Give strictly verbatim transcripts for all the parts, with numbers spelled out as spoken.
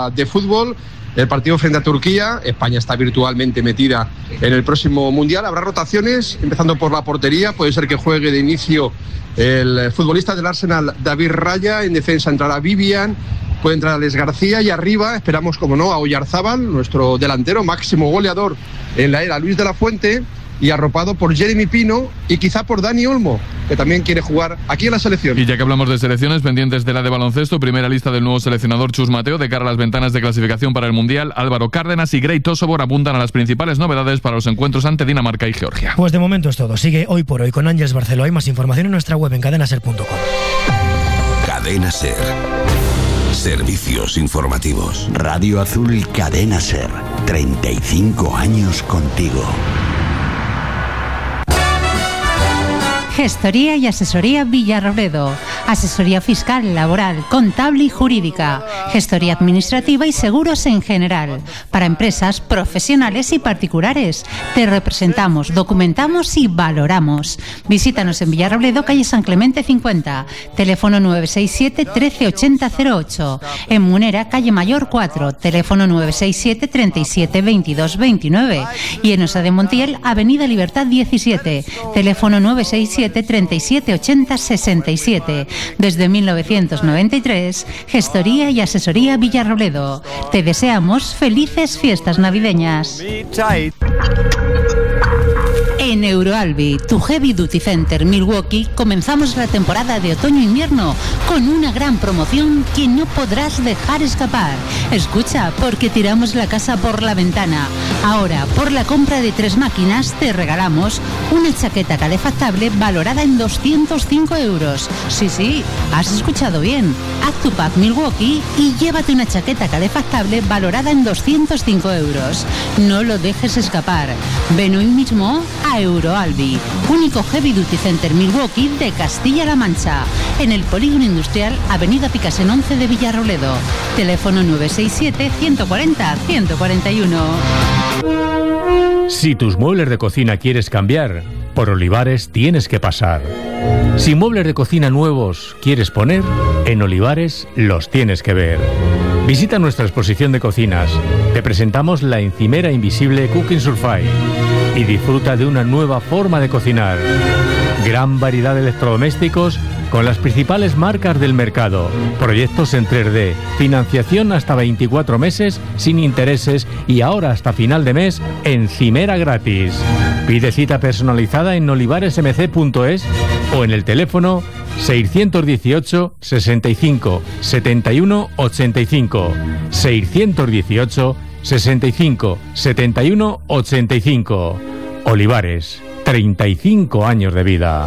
Liga de Fútbol. El partido frente a Turquía, España está virtualmente metida en el próximo Mundial. Habrá rotaciones, empezando por la portería. Puede ser que juegue de inicio el futbolista del Arsenal, David Raya. En defensa entrará Vivian, puede entrar Alex García. Y arriba esperamos, como no, a Oyarzábal, nuestro delantero, máximo goleador en la era Luis de la Fuente, y arropado por Jeremy Pino y quizá por Dani Olmo, que también quiere jugar aquí en la selección. Y ya que hablamos de selecciones, pendientes de la de baloncesto, primera lista del nuevo seleccionador Chus Mateo de cara a las ventanas de clasificación para el Mundial. Álvaro Cárdenas y Grey Tosobor apuntan a las principales novedades para los encuentros ante Dinamarca y Georgia. Pues de momento es todo. Sigue Hoy por Hoy con Ángeles Barceló. Hay más información en nuestra web en cadena ser punto com. Cadena Ser. Servicios informativos. Radio Azul Cadena Ser. treinta y cinco años contigo. Gestoría y asesoría Villarrobledo. Asesoría fiscal, laboral, contable y jurídica. Gestoría administrativa y seguros en general. Para empresas, profesionales y particulares. Te representamos, documentamos y valoramos. Visítanos en Villarrobledo, calle San Clemente cincuenta. Teléfono nueve seis siete, trece ochenta cero ocho. En Munera, calle Mayor cuatro. Teléfono nueve seis siete, treinta y siete, veintidós veintinueve. Y en Osa de Montiel, avenida Libertad diecisiete. Teléfono nueve seis siete, treinta y siete ochenta sesenta y siete. Desde mil novecientos noventa y tres, Gestoría y Asesoría Villarrobledo. Te deseamos felices fiestas navideñas. En Euroalbi, tu Heavy Duty Center Milwaukee, comenzamos la temporada de otoño-invierno con una gran promoción que no podrás dejar escapar. Escucha, porque tiramos la casa por la ventana. Ahora, por la compra de tres máquinas, te regalamos una chaqueta calefactable valorada en doscientos cinco euros. Sí, sí, has escuchado bien. Haz tu pack Milwaukee y llévate una chaqueta calefactable valorada en doscientos cinco euros. No lo dejes escapar. Ven hoy mismo a Euroalbi, único Heavy Duty Center Milwaukee de Castilla-La Mancha, en el Polígono Industrial, Avenida Picasen once de Villarrobledo. Teléfono nueve seis siete, ciento cuarenta, ciento cuarenta y uno. Si tus muebles de cocina quieres cambiar, por Olivares tienes que pasar. Si muebles de cocina nuevos quieres poner, en Olivares los tienes que ver. Visita nuestra exposición de cocinas. Te presentamos la encimera invisible Cooking Survive y disfruta de una nueva forma de cocinar. Gran variedad de electrodomésticos con las principales marcas del mercado. Proyectos en tres D, financiación hasta veinticuatro meses sin intereses y ahora hasta final de mes encimera gratis. Pide cita personalizada en olivares m c punto es o en el teléfono seiscientos dieciocho, sesenta y cinco, setenta y uno, ochenta y cinco. seiscientos dieciocho, sesenta y cinco, setenta y uno, ochenta y cinco. Olivares, treinta y cinco años de vida.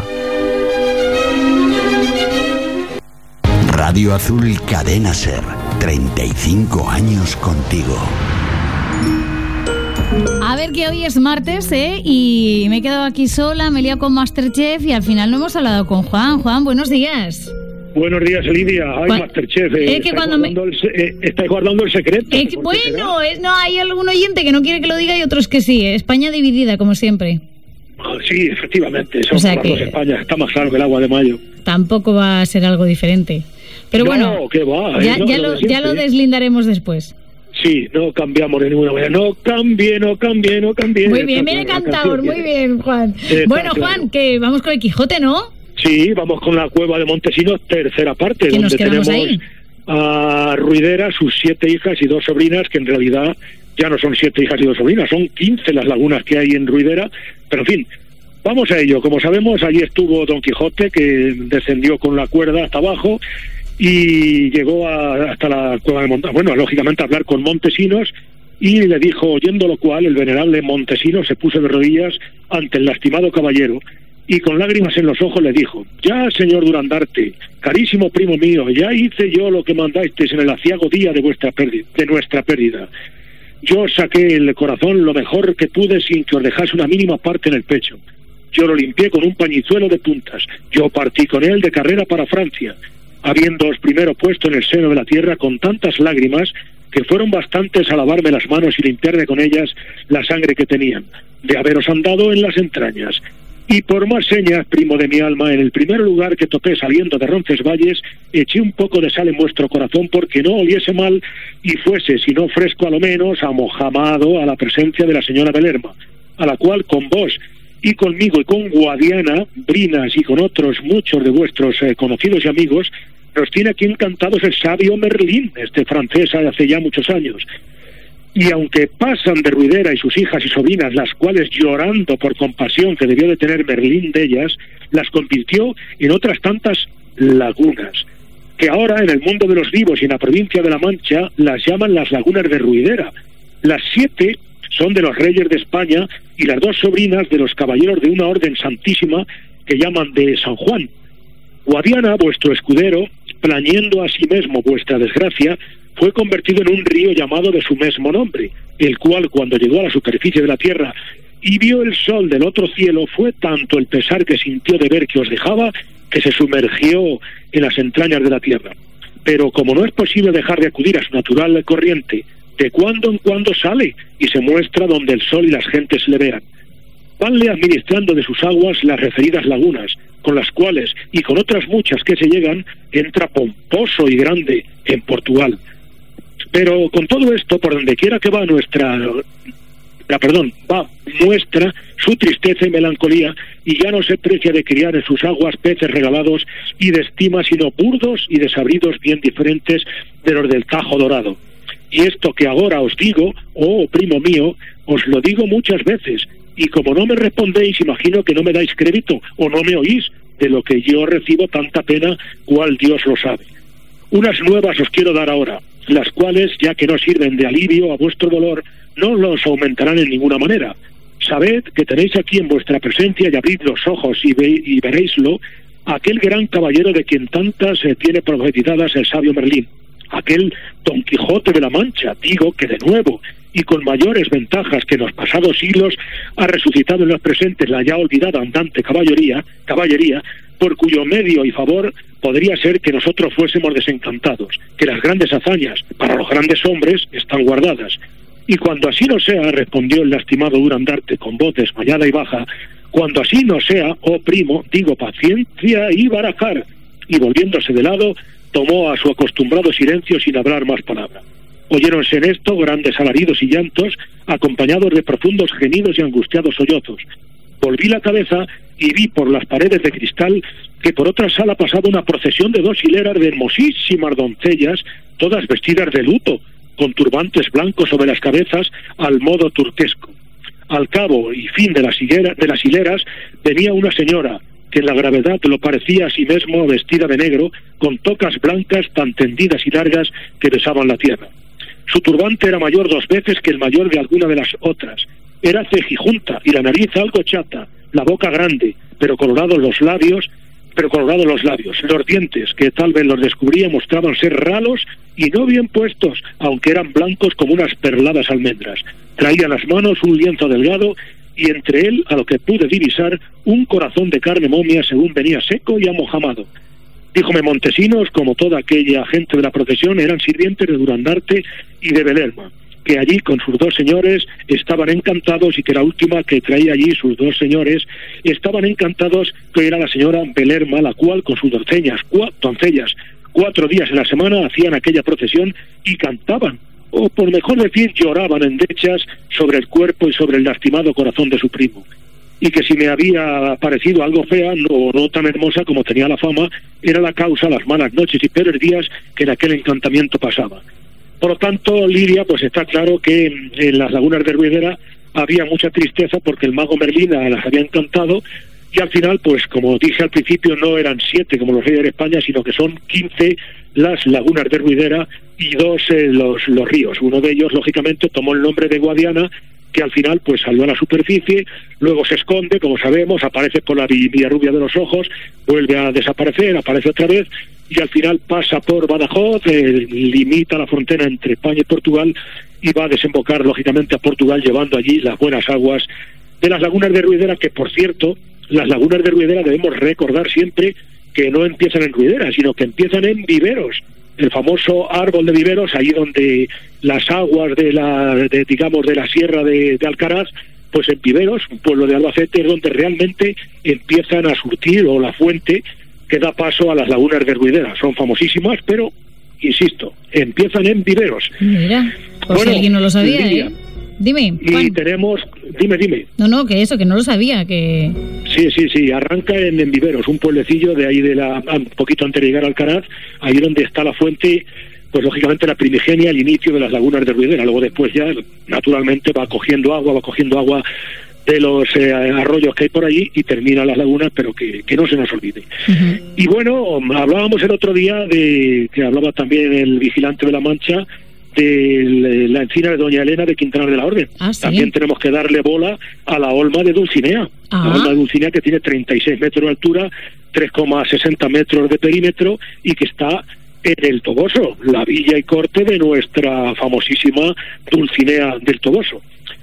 Radio Azul Cadena Ser, treinta y cinco años contigo. A ver, que hoy es martes, ¿eh? Y me he quedado aquí sola, me he liado con Masterchef y al final no hemos hablado con Juan. Juan, buenos días. Buenos días, Lidia. Ay, Juan, Masterchef. Eh, es que cuando me... el, eh, estáis guardando el secreto. Es que, bueno, es, no, hay algún oyente que no quiere que lo diga y otros que sí. España dividida, como siempre. Sí, efectivamente. Son o sea las que... dos Españas. Está más claro que el agua de mayo. Tampoco va a ser algo diferente. Pero no, bueno, ¿qué va? ya, no, ya, lo lo, ya lo deslindaremos después. Sí, no cambiamos de ninguna manera. No cambie, no cambie, no cambie. Muy bien, viene cantador, muy bien, Juan. Bueno, Juan, claro, que vamos con el Quijote, ¿no? Sí, vamos con la cueva de Montesinos, tercera parte, donde nos tenemos ahí? a Ruidera, sus siete hijas y dos sobrinas, que en realidad ya no son siete hijas y dos sobrinas, son quince las lagunas que hay en Ruidera, pero en fin, vamos a ello. Como sabemos, allí estuvo Don Quijote, que descendió con la cuerda hasta abajo y llegó a, hasta la cueva de Montesinos, bueno, lógicamente a hablar con Montesinos, y le dijo, oyendo lo cual, el venerable Montesinos se puso de rodillas ante el lastimado caballero y con lágrimas en los ojos le dijo, ya, señor Durandarte, carísimo primo mío, ya hice yo lo que mandasteis en el aciago día de vuestra pérdida, de nuestra pérdida. Yo saqué el corazón lo mejor que pude sin que os dejase una mínima parte en el pecho. Yo lo limpié con un pañizuelo de puntas. Yo partí con él de carrera para Francia, habiéndoos primero puesto en el seno de la tierra con tantas lágrimas que fueron bastantes a lavarme las manos y limpiarme con ellas la sangre que tenían, de haberos andado en las entrañas. Y por más señas, primo de mi alma, en el primer lugar que topé saliendo de Roncesvalles, eché un poco de sal en vuestro corazón porque no oliese mal y fuese, si no fresco a lo menos, amojamado a la presencia de la señora Belerma, a la cual con vos y conmigo y con Guadiana, Brinas y con otros muchos de vuestros eh, conocidos y amigos, nos tiene aquí encantados el sabio Merlín, este francés hace ya muchos años. Y aunque pasan de Ruidera y sus hijas y sobrinas, las cuales llorando por compasión que debió de tener Merlín de ellas, las convirtió en otras tantas lagunas, que ahora en el mundo de los vivos y en la provincia de La Mancha las llaman las lagunas de Ruidera. Las siete son de los reyes de España y las dos sobrinas de los caballeros de una orden santísima que llaman de San Juan. Guadiana, vuestro escudero, plañendo a sí mismo vuestra desgracia, fue convertido en un río llamado de su mismo nombre, el cual cuando llegó a la superficie de la tierra y vio el sol del otro cielo, fue tanto el pesar que sintió de ver que os dejaba, que se sumergió en las entrañas de la tierra. Pero como no es posible dejar de acudir a su natural corriente, de cuando en cuando sale y se muestra donde el sol y las gentes le vean. Vanle administrando de sus aguas las referidas lagunas, con las cuales, y con otras muchas que se llegan, entra pomposo y grande en Portugal. Pero con todo esto, por donde quiera que va nuestra, la, perdón, va muestra su tristeza y melancolía, y ya no se precia de criar en sus aguas peces regalados y de estima, sino burdos y desabridos bien diferentes de los del Tajo Dorado. Y esto que ahora os digo, oh primo mío, os lo digo muchas veces, y como no me respondéis, imagino que no me dais crédito, o no me oís, de lo que yo recibo tanta pena, cual Dios lo sabe. Unas nuevas os quiero dar ahora, las cuales, ya que no sirven de alivio a vuestro dolor, no los aumentarán en ninguna manera. Sabed que tenéis aquí en vuestra presencia, y abrid los ojos y, ve, y veréislo, aquel gran caballero de quien tantas eh, tiene profetizadas el sabio Merlín, aquel Don Quijote de la Mancha, digo que de nuevo, y con mayores ventajas que en los pasados siglos, ha resucitado en los presentes la ya olvidada andante caballería, caballería, por cuyo medio y favor podría ser que nosotros fuésemos desencantados, que las grandes hazañas para los grandes hombres están guardadas. Y cuando así no sea, respondió el lastimado Durandarte con voz desmayada y baja, cuando así no sea, oh primo, digo paciencia y barajar, y volviéndose de lado, tomó a su acostumbrado silencio sin hablar más palabra. Oyéronse en esto grandes alaridos y llantos, acompañados de profundos gemidos y angustiados sollozos. Volví la cabeza y vi por las paredes de cristal que por otra sala pasaba una procesión de dos hileras de hermosísimas doncellas, todas vestidas de luto, con turbantes blancos sobre las cabezas al modo turquesco. Al cabo y fin de las, higuera, de las hileras venía una señora, que en la gravedad lo parecía a sí mismo vestida de negro, con tocas blancas tan tendidas y largas que besaban la tierra. Su turbante era mayor dos veces que el mayor de alguna de las otras. Era cejijunta y la nariz algo chata, la boca grande, pero colorados los labios, pero colorados los labios. Los dientes, que tal vez los descubría, mostraban ser ralos y no bien puestos, aunque eran blancos como unas perladas almendras. Traía en las manos un lienzo delgado y entre él, a lo que pude divisar, un corazón de carne momia según venía seco y amojamado. Díjome Montesinos, como toda aquella gente de la procesión, eran sirvientes de Durandarte y de Belerma, que allí con sus dos señores estaban encantados y que la última que traía allí sus dos señores estaban encantados, que era la señora Belerma, la cual con sus doncellas, cua, doncellas cuatro días en la semana hacían aquella procesión y cantaban, o por mejor decir lloraban endechas sobre el cuerpo y sobre el lastimado corazón de su primo. Y que si me había parecido algo fea, no, no tan hermosa como tenía la fama, era la causa las malas noches y peores días que en aquel encantamiento pasaba. Por lo tanto, Lidia, pues está claro que en, en las lagunas de Ruidera había mucha tristeza porque el mago Merlín las había encantado y al final, pues como dije al principio, no eran siete como los reyes de España, sino que son quince las lagunas de Ruidera y dos eh, los, los ríos. Uno de ellos, lógicamente, tomó el nombre de Guadiana, que al final pues salió a la superficie, luego se esconde, como sabemos, aparece por la Villarrubia de los ojos, vuelve a desaparecer, aparece otra vez, y al final pasa por Badajoz, eh, limita la frontera entre España y Portugal, y va a desembocar, lógicamente, a Portugal, llevando allí las buenas aguas de las lagunas de Ruidera, que, por cierto, las lagunas de Ruidera debemos recordar siempre que no empiezan en Ruidera, sino que empiezan en Viveros, el famoso árbol de Viveros, ahí donde las aguas de la, de, digamos, de la sierra de, de Alcaraz pues en Viveros, un pueblo de Albacete, es donde realmente empiezan a surtir, o la fuente que da paso a las lagunas de Ruidera. Son famosísimas, pero, insisto, empiezan en Viveros. Mira, pues bueno, alguien no lo sabía, ¿eh? Dime, y Juan. tenemos, dime, dime. No, no, que eso, que no lo sabía, que... Sí, sí, sí, arranca en, en Viveros, un pueblecillo de ahí, de la un poquito antes de llegar al Alcaraz, ahí donde está la fuente, pues lógicamente la primigenia, el inicio de las lagunas de Ruidera. Luego después ya, naturalmente, va cogiendo agua, va cogiendo agua de los eh, arroyos que hay por allí y termina las lagunas, pero que, que no se nos olvide. Uh-huh. Y bueno, hablábamos el otro día de, que hablaba también el vigilante de la Mancha, de la encina de Doña Elena de Quintanar de la Orden. ¿Ah, sí? También tenemos que darle bola a la olma de Dulcinea. Ah. La olma de Dulcinea, que tiene treinta y seis metros de altura, tres coma sesenta metros de perímetro, y que está en el Toboso, la villa y corte de nuestra famosísima Dulcinea del Toboso.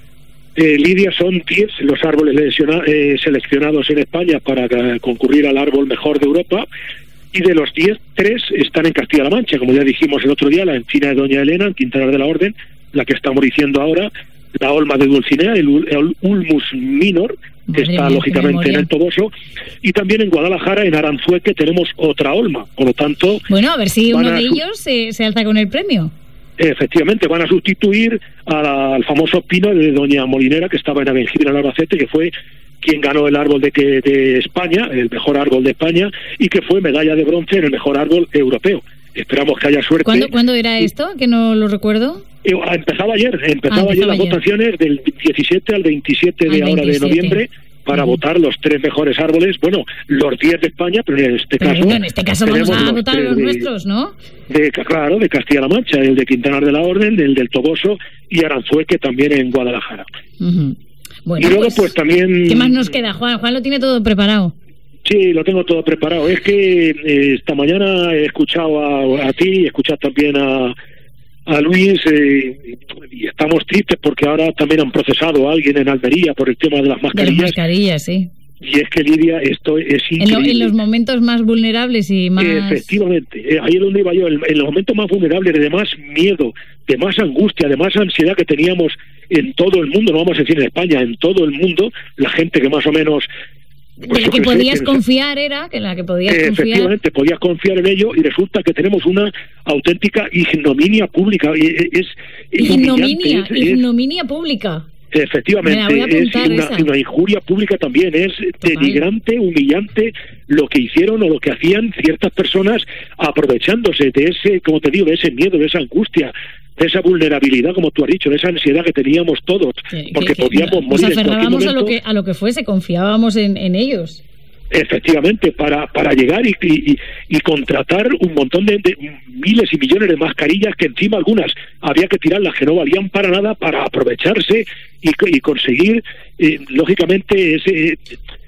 Eh, Lidia, son diez los árboles eh, seleccionados en España para eh, concurrir al árbol mejor de Europa, y de los diez, tres están en Castilla-La Mancha, como ya dijimos el otro día, la encina de Doña Elena, en Quintanar de la Orden, la que estamos diciendo ahora, la olma de Dulcinea, el, el Ulmus minor, que Madre está mía, lógicamente en el Toboso, y también en Guadalajara, en Aranzueque, tenemos otra olma. Por lo tanto, bueno, a ver si uno de su- ellos se, se alza con el premio. efectivamente, van a sustituir a la- al famoso pino de Doña Molinera, que estaba en Abengibre, en Albacete, que fue quien ganó el árbol de, que, de España, el mejor árbol de España, y que fue medalla de bronce en el mejor árbol europeo. Esperamos que haya suerte. ¿Cuándo, ¿cuándo era esto? Que no lo recuerdo. Eh, Empezaba ayer, empezaba Ah, ayer empezaba las ayer. votaciones del diecisiete al veintisiete de Al ahora de veintisiete. noviembre, para Ujú. votar los tres mejores árboles, bueno, los diez de España, pero en este Pero caso... bueno, en este caso vamos tenemos a los votar tres los de- nuestros, ¿no? De, claro, de Castilla-La Mancha, el de Quintanar de la Orden, el del Toboso y Aranzueque también en Guadalajara. Ujú. Bueno, y luego pues, pues, también... ¿qué más nos queda, Juan? Juan lo tiene todo preparado. Sí, lo tengo todo preparado. Es que eh, esta mañana he escuchado a, a ti, he escuchado también a, a Luis, eh, y estamos tristes porque ahora también han procesado a alguien en Almería por el tema de las De las mascarillas. mascarillas, sí. Y es que, Lidia, esto es En, lo- increíble. en los momentos más vulnerables y más... Efectivamente, eh, ahí es donde iba yo, en, en los momentos más vulnerables, de más miedo, de más angustia, de más ansiedad que teníamos en todo el mundo, no vamos a decir en España, en todo el mundo, la gente que más o menos... de pues, la yo que qué sé, podías que- confiar era, que en la que podías Eh, confiar... efectivamente, podías confiar en ello, y resulta que tenemos una auténtica ignominia pública. y Es, es, es Ignominia, humillante, es- es- ignominia pública. efectivamente, Me la voy a es apuntar una, esa. una injuria pública también, es denigrante, humillante lo que hicieron o lo que hacían ciertas personas, aprovechándose de ese, como te digo, de ese miedo, de esa angustia, de esa vulnerabilidad, como tú has dicho, de esa ansiedad que teníamos todos, Que- porque que- podíamos nos morir en cualquier aferrábamos a momento. lo que a lo que fuese, confiábamos en, en ellos. Efectivamente, para, para llegar y, y, y contratar un montón de, de miles y millones de mascarillas, que encima algunas había que tirarlas, que no valían para nada, para aprovecharse y, y conseguir, eh, lógicamente, ese, eh,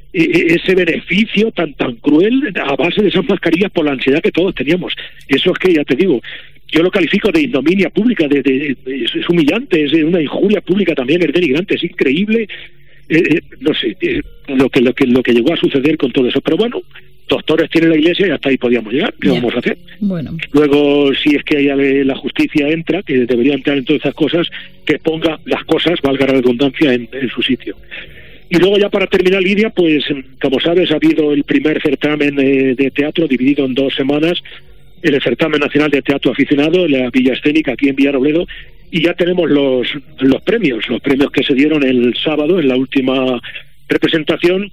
ese beneficio tan tan cruel a base de esas mascarillas por la ansiedad que todos teníamos. Eso es que, ya te digo, yo lo califico de ignominia pública, de, de, de- es, es humillante, es una injuria pública también, es denigrante, es increíble. Eh, eh, no sé eh, lo que lo que lo que llegó a suceder con todo eso, pero bueno, doctores tiene la Iglesia y hasta ahí podíamos llegar. ¿Qué Ya. vamos a hacer? Bueno, Luego, si es que ya le- la justicia entra, que debería entrar en todas esas cosas, que ponga las cosas, valga la redundancia, en, en su sitio. Y luego, ya para terminar, Lidia, pues como sabes, ha habido el primer certamen eh, de teatro dividido en dos semanas, el certamen nacional de teatro aficionado en la Villa Escénica aquí en Villarrobledo, y ya tenemos los los premios, los premios que se dieron el sábado en la última representación,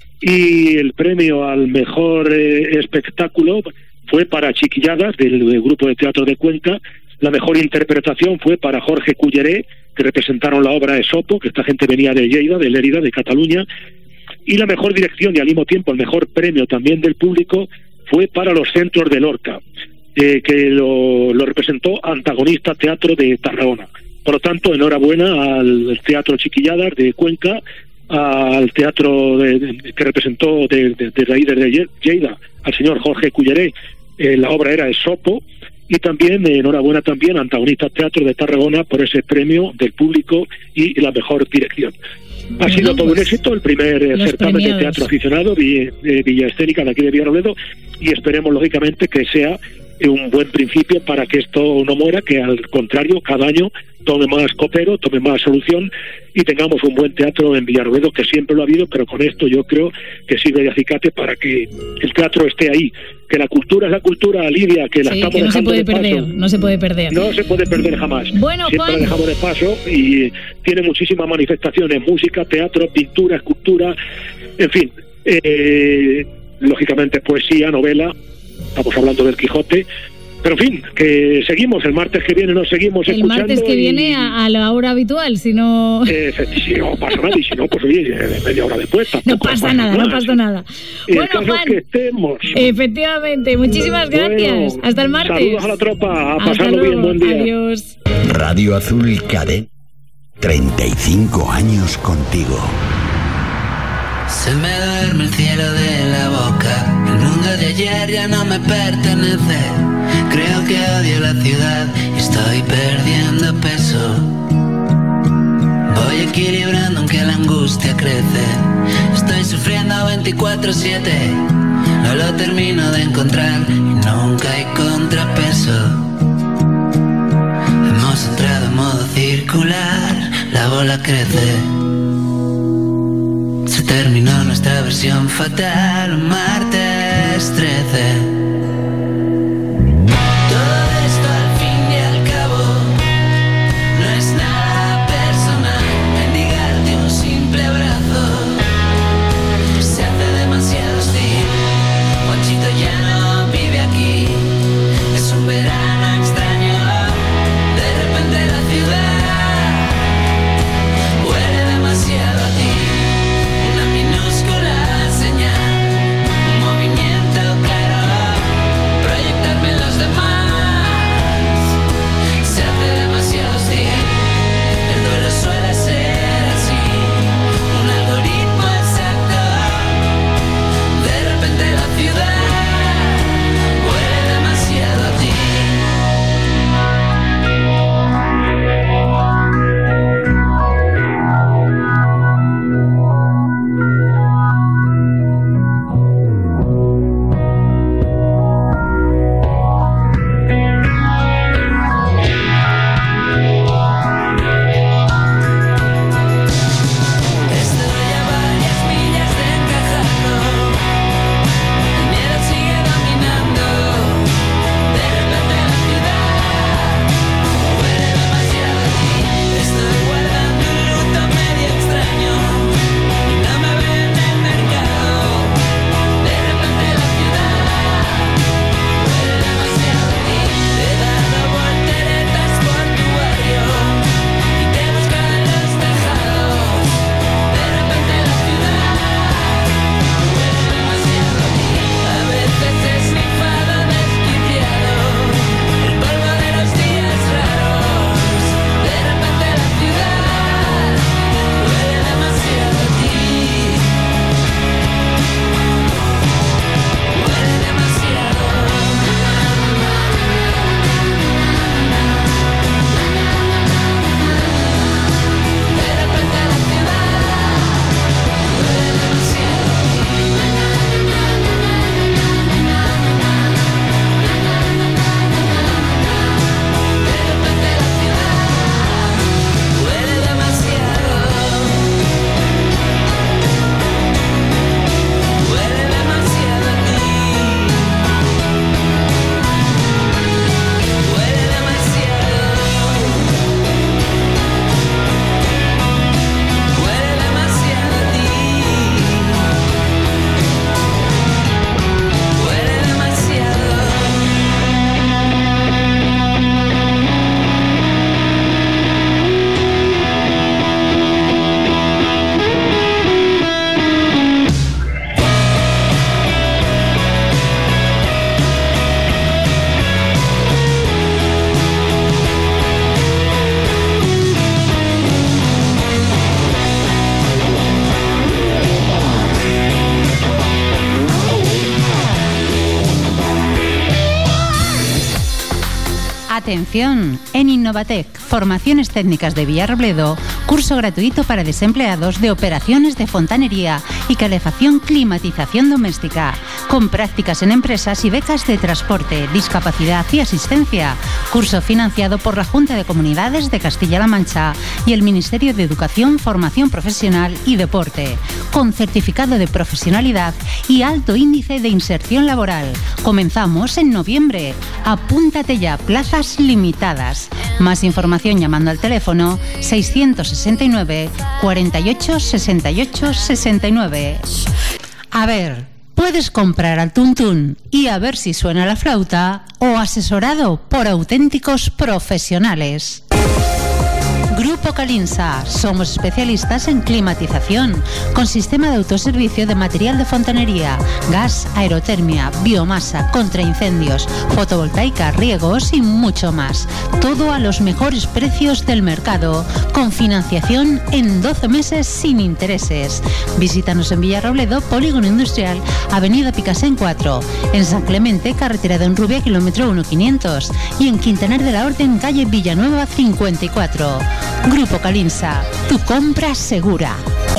y el premio al mejor eh, espectáculo fue para Chiquilladas, del, del grupo de teatro de Cuenca. La mejor interpretación fue para Jorge Culleré, que representaron la obra Esopo, que esta gente venía de Lleida, de Lérida, de Cataluña. Y la mejor dirección, y al mismo tiempo el mejor premio también del público, fue para los Centros de Lorca, eh, que lo, lo representó Antagonista Teatro de Tarragona. Por lo tanto, enhorabuena al Teatro Chiquilladas de Cuenca, al teatro de, de, que representó de, de, de ahí desde Lleida al señor Jorge Culleré, eh, la obra era Esopo, y también eh, enhorabuena también a Antagonista Teatro de Tarragona por ese premio del público y la mejor dirección. Ha Bueno, sido todo pues, un éxito el primer eh, los certamen premiados. de teatro aficionado, Villa, eh, Villa Escénica de aquí de Villarrobledo, y esperemos lógicamente que sea un buen principio para que esto no muera, que al contrario, cada año tome más copero, tome más solución y tengamos un buen teatro en Villarrobledo, que siempre lo ha habido, pero con esto yo creo que sirve de acicate para que el teatro esté ahí. Que la cultura es la cultura, Lidia, que la sí, estamos que no dejando se puede de perder, paso. no se puede perder. No se puede perder jamás. Bueno, siempre Juan, la dejamos de paso y tiene muchísimas manifestaciones, música, teatro, pintura, escultura, en fin, eh, lógicamente poesía, novela, estamos hablando del Quijote. Pero en fin, que seguimos, el martes que viene nos seguimos el escuchando. El martes que y... viene a, a la hora habitual, si no... Eh, si no pasa nada, y si no, pues oye, media hora después. No pasa, pasa nada, más. no pasa nada. Y bueno, Juan, que estemos. Efectivamente, muchísimas gracias. Bueno, hasta el martes. Saludos a la tropa, a Hasta pasarlo luego. bien, buen día. Adiós. Radio Azul Cadena, treinta y cinco años contigo. Se me duerme el cielo de la boca. El mundo de ayer ya no me pertenece. Creo que odio la ciudad y estoy perdiendo peso. Voy equilibrando aunque la angustia crece. Estoy sufriendo veinticuatro siete. No lo termino de encontrar y nunca hay contrapeso. Hemos entrado en modo circular. La bola crece. Se terminó nuestra versión fatal, martes trece. Todo esto al fin y al cabo no es nada personal. Mendigarte un simple abrazo se hace demasiado hostil. Juanchito ya no vive aquí, es un verano extraño. De repente la ciudad huele demasiado a ti. Minúscula señal, un movimiento claro, proyectarme en los demás, se hace demasiado hostil. El duelo suele ser así, un algoritmo exacto. De repente la ciudad huele demasiado a ti. Atención, en Innovatec, Formaciones Técnicas de Villarrobledo, curso gratuito para desempleados de operaciones de fontanería y calefacción climatización doméstica. con prácticas en empresas y becas de transporte, discapacidad y asistencia. Curso financiado por la Junta de Comunidades de Castilla-La Mancha y el Ministerio de Educación, Formación Profesional y Deporte, con certificado de profesionalidad y alto índice de inserción laboral. Comenzamos en noviembre. Apúntate ya, plazas limitadas. Más información llamando al teléfono seiscientos sesenta y nueve, cuarenta y ocho, sesenta y ocho, sesenta y nueve. A ver, puedes comprar al tuntún y a ver si suena la flauta o asesorado por auténticos profesionales. Grupo Calinsa. Somos especialistas en climatización, con sistema de autoservicio de material de fontanería, gas, aerotermia, biomasa, contraincendios, fotovoltaica, riegos y mucho más. Todo a los mejores precios del mercado, con financiación en doce meses sin intereses. Visítanos en Villarrobledo, Polígono Industrial, Avenida Picasen cuatro, en San Clemente, carretera de Honrubia, kilómetro uno quinientos, y en Quintanar de la Orden, calle Villanueva cincuenta y cuatro. Grupo Calinsa, tu compra segura.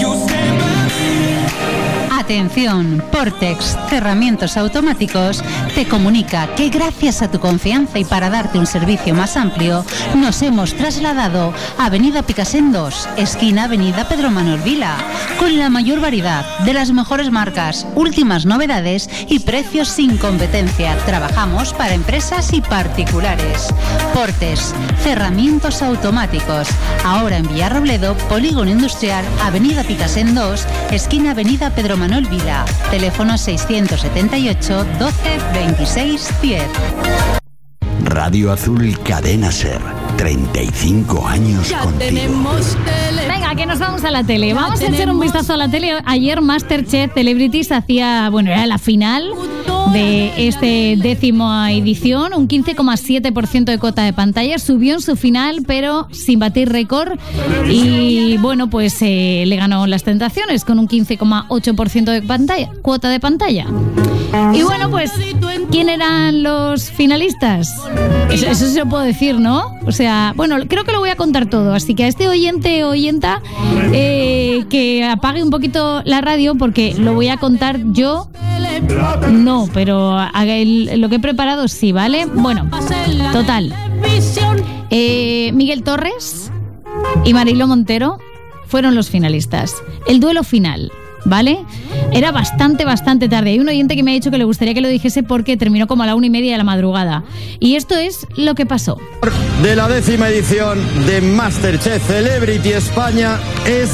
Atención, Portex Cerramientos Automáticos te comunica que gracias a tu confianza y para darte un servicio más amplio, nos hemos trasladado a Avenida Picasen dos, esquina Avenida Pedro Manuel Vila, con la mayor variedad de las mejores marcas, últimas novedades y precios sin competencia. Trabajamos para empresas y particulares. Portex Cerramientos Automáticos, ahora en Villarrobledo, Polígono Industrial, Avenida Picasen dos, esquina Avenida Pedro Manuel Vila, teléfono seiscientos setenta y ocho, doce, veintiséis, diez. Radio Azul Cadena Ser, treinta y cinco años Ya contigo. Venga, que nos vamos a la tele. Vamos a echar un vistazo a la tele. Ayer MasterChef Celebrities hacía, bueno, era la final de este décima edición, un quince coma siete por ciento de cuota de pantalla, subió en su final pero sin batir récord y bueno, pues eh, le ganó Las Tentaciones con un quince coma ocho por ciento de pantalla, cuota de pantalla. Y bueno, pues ¿quién eran los finalistas? Eso, eso se lo puedo decir, ¿no? O sea, bueno, creo que lo voy a contar todo, así que a este oyente o oyenta eh, que apague un poquito la radio porque lo voy a contar yo. No, pero haga el, lo que he preparado sí, ¿vale? Bueno, total. Eh, Miguel Torres y Marilo Montero fueron los finalistas. El duelo final, ¿vale? Era bastante, bastante tarde. Hay un oyente que me ha dicho que le gustaría que lo dijese porque terminó como a la una y media de la madrugada. Y esto es lo que pasó. De la décima edición de MasterChef Celebrity España es...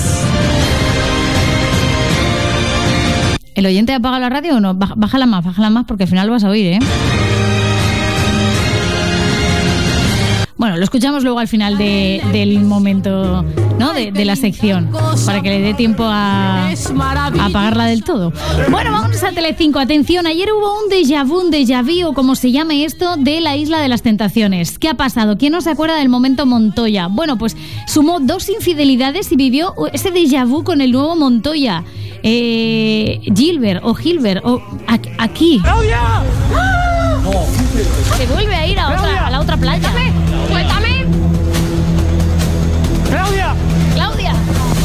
¿El oyente ha apagado la radio o no? Bájala más, bájala más porque al final lo vas a oír, ¿eh? Bueno, lo escuchamos luego al final de, del momento, ¿no? De, de la sección, para que le dé tiempo a, a apagarla del todo. Bueno, vamos a Telecinco. Atención, ayer hubo un déjà vu, un déjà vu, o como se llame esto, de la Isla de las Tentaciones. ¿Qué ha pasado? ¿Quién no se acuerda del momento Montoya? Bueno, pues sumó dos infidelidades y vivió ese déjà vu con el nuevo Montoya. Eh, Gilbert o Gilbert o aquí. ¡Claudia! Se vuelve a ir a, otra, a la otra playa. ¡Suéltame! ¡Claudia! ¡Claudia!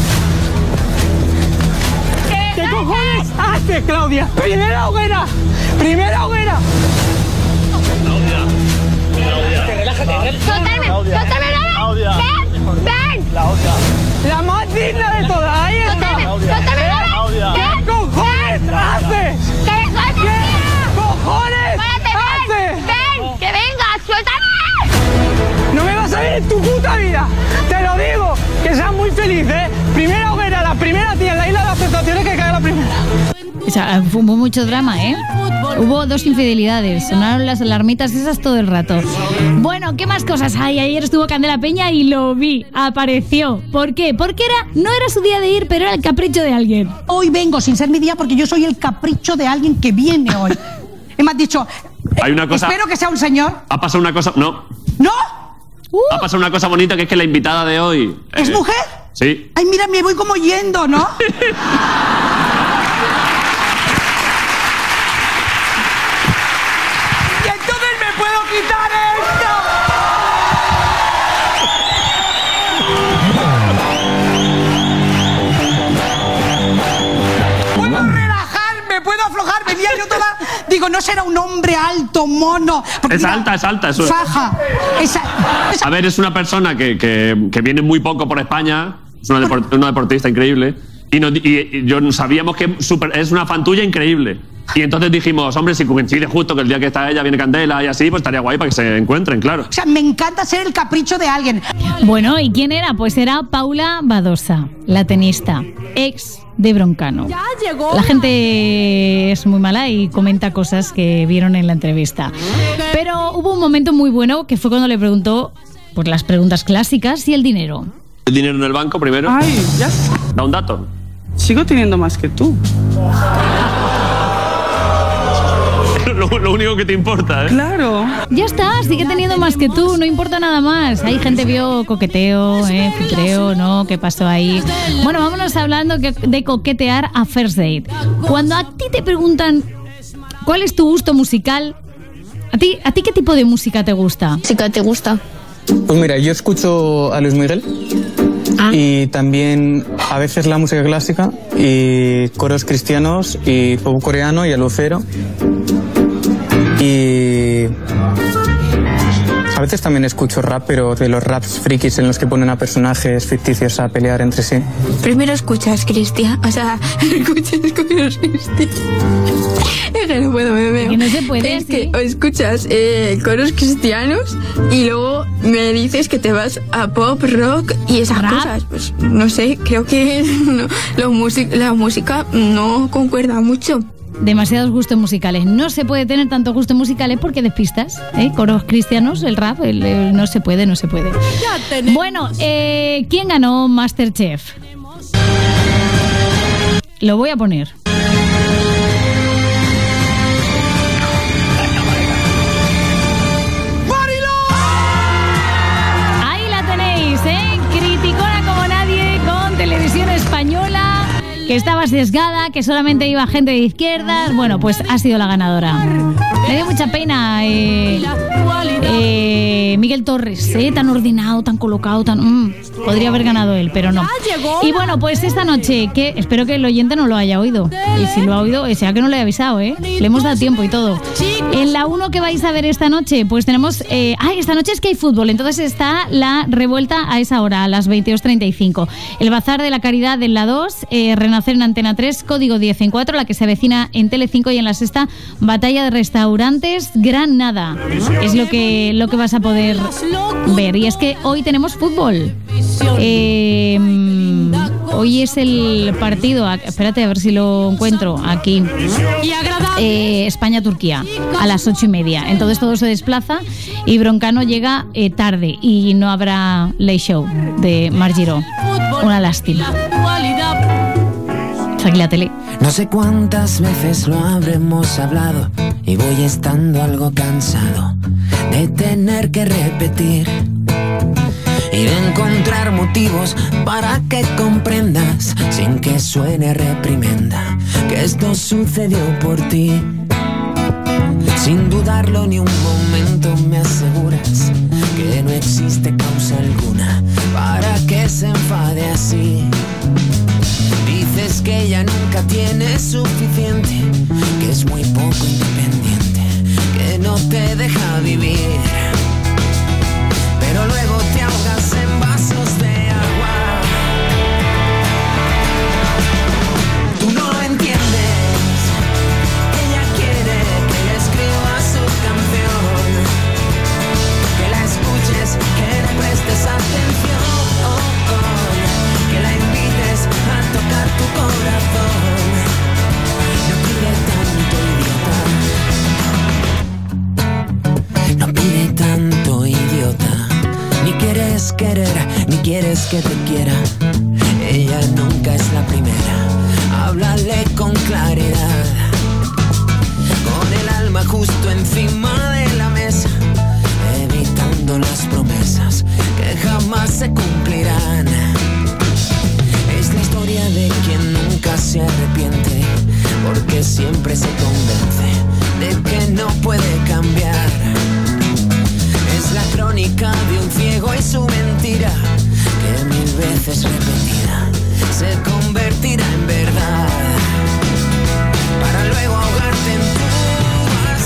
¿Qué, ¿Qué cojones haces, Claudia? ¡Primera hoguera! ¡Primera hoguera! Claudia. Claudia. Relájate. ¡Suéltame! ¡Suéltame! ¡Claudia! ¡Ven! ¡Ven! Claudia. La más digna de todas. Ahí está. ¡Suéltame! Claudia. ¿Qué cojones haces? ¡Que soy ¿Qué cojones haces? ¡Ven! ¡Que venga! ¡Suéltame! No me vas a ver en tu puta vida. Te lo digo. Que seas muy feliz, ¿eh? Primera hoguera, la primera tía en la Isla de las Tentaciones que cae la primera. O sea, hubo mucho drama, ¿eh? Hubo dos infidelidades, sonaron las alarmitas esas todo el rato. Bueno, ¿qué más cosas hay? Ayer estuvo Candela Peña y lo vi, apareció. ¿Por qué? Porque era, no era su día de ir, pero era el capricho de alguien. Hoy vengo sin ser mi día porque yo soy el capricho de alguien que viene hoy. Y me has dicho, hay una cosa... espero que sea un señor. Ha pasado una cosa... No. ¿No? Uh. Ha pasado una cosa bonita, que es que la invitada de hoy... ¿Es eh, mujer? Sí. Ay, mira, me voy como yendo, ¿no? ¡Quitar esto! Puedo relajarme, puedo aflojar. Venía yo toda no será un hombre alto, mono. Es mira, alta, es alta. Eso faja. Es, es... A ver, es una persona que, que, que viene muy poco por España. Es una, deport, una deportista increíble. Y, no, y, y yo sabíamos que super, es una fan tuya increíble. Y entonces dijimos, hombre, si coincide justo que el día que está ella viene Candela y así, pues estaría guay para que se encuentren, claro. O sea, me encanta ser el capricho de alguien. Bueno, ¿y quién era? Pues era Paula Badosa, la tenista, ex de Broncano. Ya llegó. La gente es muy mala y comenta cosas que vieron en la entrevista. Pero hubo un momento muy bueno que fue cuando le preguntó por las preguntas clásicas y el dinero. ¿El dinero en el banco primero? Ay, ya. Da un dato. Sigo teniendo más que tú. Lo, lo único que te importa, ¿eh? Claro. Ya está, sigue teniendo más que tú, no importa nada más. Hay gente vio coqueteo, eh, fitreo, ¿no? ¿Qué pasó ahí? Bueno, vámonos hablando de coquetear a first date. Cuando a ti te preguntan ¿cuál es tu gusto musical? ¿A ti, a ti qué tipo de música te gusta? ¿Música te gusta? Pues mira, yo escucho a Luis Miguel. Ah. Y también a veces la música clásica y coros cristianos y pop coreano y alucero. Y a veces también escucho rap, pero de los raps frikis en los que ponen a personajes ficticios a pelear entre sí. Primero escuchas cristiano, o sea, escuchas coros cristianos. Es que no puedo beber. Que no se puede. Es que o escuchas eh, coros cristianos y luego me dices que te vas a pop, rock y esas ¿Rap? Cosas. Pues no sé, creo que no, lo music, la música no concuerda mucho. Demasiados gustos musicales. No se puede tener tantos gustos musicales porque despistas, ¿eh? Coros cristianos, el rap, el, el, no se puede, no se puede. Bueno, eh, ¿quién ganó MasterChef? Lo voy a poner. Ahí la tenéis, ¿eh? Criticona como nadie con Televisión Española, que estaba sesgada, que solamente iba gente de izquierdas. Bueno, pues ha sido la ganadora. Me dio mucha pena eh, eh, Miguel Torres, eh, tan ordenado, tan colocado, tan mm, podría haber ganado él, pero no. Y bueno, pues esta noche, que espero que el oyente no lo haya oído. Y si lo ha oído, sea que no le he avisado, ¿eh? Le hemos dado tiempo y todo. En la uno que vais a ver esta noche, pues tenemos... Eh, ay, esta noche es que hay fútbol, entonces está la revuelta a esa hora, a las veintidós treinta y cinco. El Bazar de la Caridad en la dos, eh, Renacer en Antena tres, Código diez en cuatro, la que se avecina en Telecinco, y en la sexta, Batalla de Restaurantes Granada. Es lo que, lo que vas a poder ver. Y es que hoy tenemos fútbol. Eh, hoy es el partido, espérate a ver si lo encuentro aquí, eh, España-Turquía a las ocho y media. Entonces todo se desplaza y Broncano llega eh, tarde y no habrá Late Show de Marc Giró. Una lástima. Aquí la tele. No sé cuántas veces lo habremos hablado y voy estando algo cansado de tener que repetir y de encontrar motivos para que comprendas, sin que suene reprimenda, que esto sucedió por ti. Sin dudarlo ni un momento me aseguras que no existe causa alguna para que se enfade así. Dices que ella nunca tiene suficiente, que es muy poco independiente, que no te deja vivir, pero luego te ahogas en vasos de agua. Tú no lo entiendes, ella quiere que le escribas su canción, que la escuches, que le prestes atención, que la invites a tocar tu corazón. No pide tanto, idiota. No pide tanto, idiota. Ni quieres querer, ni quieres que te quiera. Ella nunca es la primera. Háblale con claridad, con el alma justo encima de la mesa, evitando las promesas que jamás se cumplirán. Es la historia de quien nunca se arrepiente, porque siempre se convence de que no puede cambiar. Es la crónica de un ciego y su mentira, que mil veces repetida se convertirá en verdad, para luego ahogarte en tu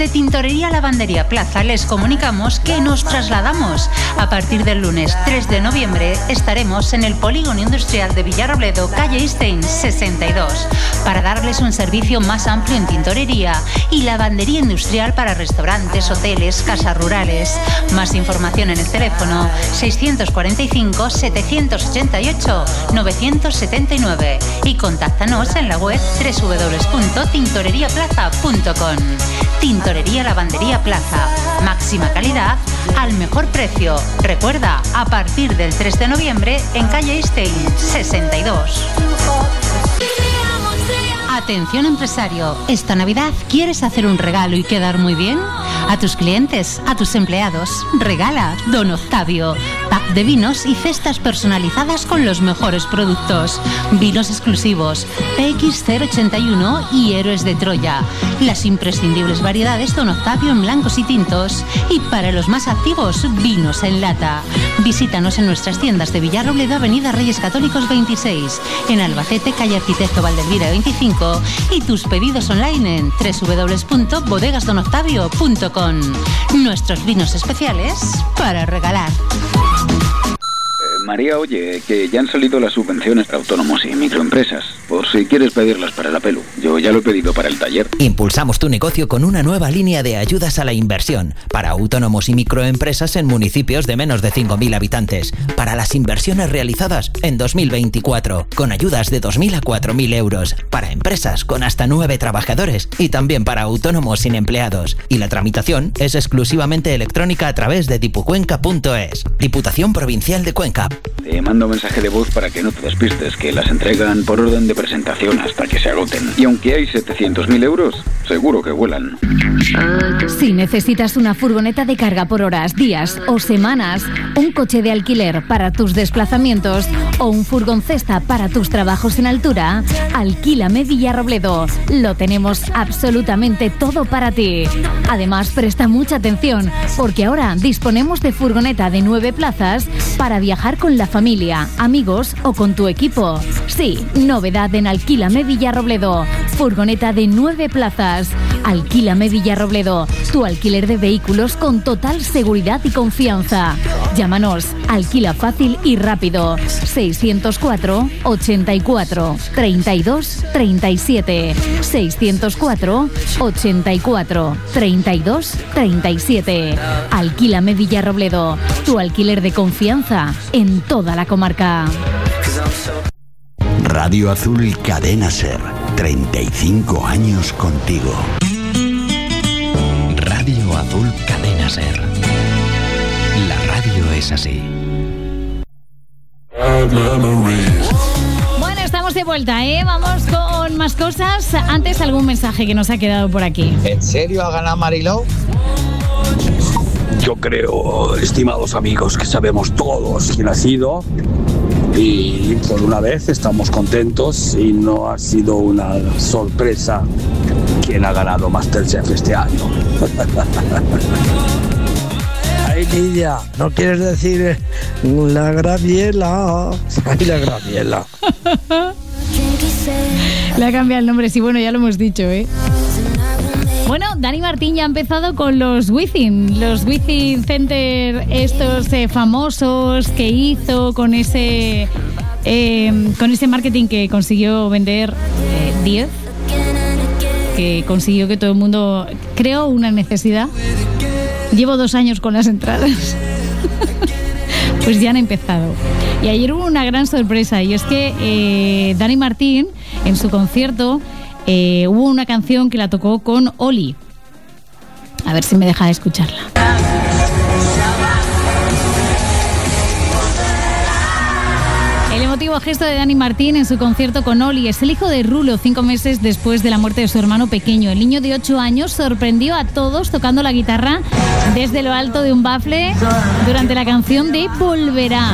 Desde Tintorería Lavandería Plaza les comunicamos que nos trasladamos. A partir del lunes tres de noviembre estaremos en el Polígono Industrial de Villarrobledo, calle Einstein sesenta y dos, para darles un servicio más amplio en tintorería y lavandería industrial para restaurantes, hoteles, casas rurales. Más información en el teléfono seiscientos cuarenta y cinco, setecientos ochenta y ocho, novecientos setenta y nueve y contáctanos en la web doble u doble u doble u punto tintorería plaza punto com. Tintorería Lavandería Plaza. Máxima calidad al mejor precio. Recuerda, a partir del tres de noviembre en calle Einstein sesenta y dos. Atención empresario, esta Navidad ¿quieres hacer un regalo y quedar muy bien? A tus clientes, a tus empleados, regala Don Octavio. Pack de vinos y cestas personalizadas con los mejores productos. Vinos exclusivos, P X cero ochenta y uno y Héroes de Troya. Las imprescindibles variedades Don Octavio en blancos y tintos. Y para los más activos, vinos en lata. Visítanos en nuestras tiendas de Villarrobledo, Avenida Reyes Católicos veintiséis, en Albacete, calle Arquitecto Valdelvira veinticinco, y tus pedidos online en doble u doble u doble u punto bodegas don octavio punto com. Nuestros vinos especiales para regalar. María, oye, que ya han salido las subvenciones para autónomos y microempresas, por si quieres pedirlas para la pelu. Yo ya lo he pedido para el taller. Impulsamos tu negocio con una nueva línea de ayudas a la inversión para autónomos y microempresas en municipios de menos de cinco mil habitantes, para las inversiones realizadas en dos mil veinticuatro, con ayudas de dos mil a cuatro mil euros, para empresas con hasta nueve trabajadores y también para autónomos sin empleados. Y la tramitación es exclusivamente electrónica a través de dipucuenca punto es. Diputación Provincial de Cuenca. Te mando mensaje de voz para que no te despistes, que las entregan por orden de presentación hasta que se agoten. Y aunque hay setecientos mil euros, seguro que vuelan. Si necesitas una furgoneta de carga por horas, días o semanas, un coche de alquiler para tus desplazamientos o un furgoncesta para tus trabajos en altura, Alquílame Villarrobledo. Lo tenemos absolutamente todo para ti. Además, presta mucha atención, porque ahora disponemos de furgoneta de nueve plazas para viajar con la familia, amigos o con tu equipo. Sí, novedad en Alquílame Villarrobledo. Furgoneta de nueve plazas. Alquílame Villarrobledo. Tu alquiler de vehículos con total seguridad y confianza. Llámanos. Alquila fácil y rápido. seiscientos cuatro, ochenta y cuatro, treinta y dos, treinta y siete. seiscientos cuatro, ochenta y cuatro, treinta y dos, treinta y siete. Alquílame Villarrobledo. Tu alquiler de confianza en toda la comarca. Radio Azul Cadena Ser. treinta y cinco años contigo. Radio Azul Cadena Ser. La radio es así. Bueno, estamos de vuelta, ¿eh? Vamos con más cosas. Antes, algún mensaje que nos ha quedado por aquí. ¿En serio ha ganado Mariló? Yo creo, estimados amigos, que sabemos todos quién ha sido y por una vez estamos contentos y no ha sido una sorpresa quién ha ganado MasterChef este año. Ay, Lidia, ¿no quieres decir la Graviela? Ay, la Graviela. Le ha cambiado el nombre, sí, bueno, ya lo hemos dicho, ¿eh? Bueno, Dani Martín ya ha empezado con los Within, los Within Center, estos eh, famosos que hizo con ese eh, con ese marketing que consiguió vender eh, diez, que consiguió que todo el mundo creó una necesidad. Llevo dos años con las entradas. Pues ya han empezado. Y ayer hubo una gran sorpresa, y es que eh, Dani Martín, en su concierto, Eh, hubo una canción que la tocó con Oli. A ver si me deja de escucharla. El emotivo gesto de Dani Martín en su concierto con Oli. Es el hijo de Rulo, cinco meses después de la muerte de su hermano pequeño. El niño de ocho años sorprendió a todos tocando la guitarra desde lo alto de un bafle durante la canción de Volverá.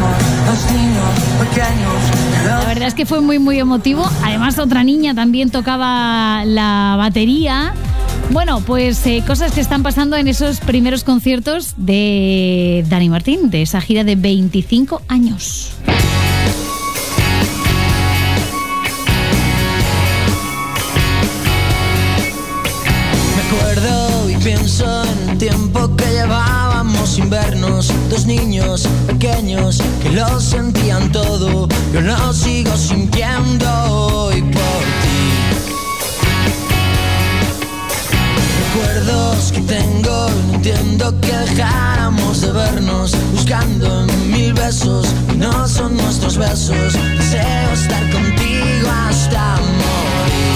La verdad es que fue muy muy emotivo. Además, otra niña también tocaba la batería. Bueno, pues eh, cosas que están pasando en esos primeros conciertos de Dani Martín, de esa gira de veinticinco años. Me acuerdo Pienso en el tiempo que llevábamos sin vernos, dos niños pequeños que lo sentían todo. Yo lo sigo sintiendo hoy por ti. Recuerdos que tengo, no entiendo que dejáramos de vernos, buscando en mil besos y no son nuestros besos. Deseo estar contigo hasta morir.